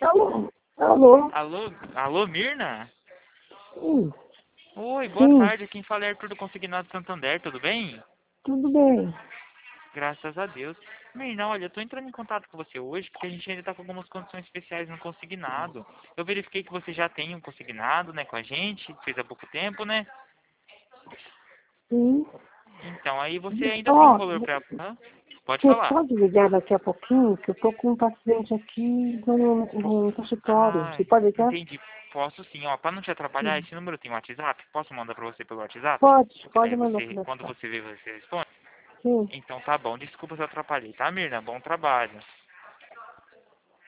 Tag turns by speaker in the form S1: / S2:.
S1: Alô? Alô?
S2: Alô, Mirna?
S1: Sim,
S2: Oi, boa
S1: sim,
S2: tarde. Quem fala é Arthur do Consignado Santander, tudo bem?
S1: tudo bem.
S2: Graças a Deus. Mirna, olha, eu tô entrando em contato com você hoje porque a gente ainda tá com algumas condições especiais no consignado. Eu verifiquei que você já tem um consignado, né, com a gente, fez há pouco tempo, né?
S1: Sim.
S2: Então, aí você ainda tem um
S1: Ó,
S2: valor pra... Hã? Pode
S1: você
S2: falar.
S1: pode ligar daqui a pouquinho, que eu tô com um paciente aqui no consultório.
S2: Ah,
S1: Você pode ligar?
S2: entendi. Posso sim, ó. Pra não te atrapalhar,
S1: Sim.
S2: esse número tem WhatsApp? Posso mandar pra você pelo WhatsApp?
S1: Pode
S2: Daí
S1: mandar
S2: você,
S1: pelo
S2: quando
S1: WhatsApp.
S2: você vê, você responde?
S1: Sim.
S2: Então tá bom, desculpa se eu atrapalhei, tá, Mirna? Bom trabalho.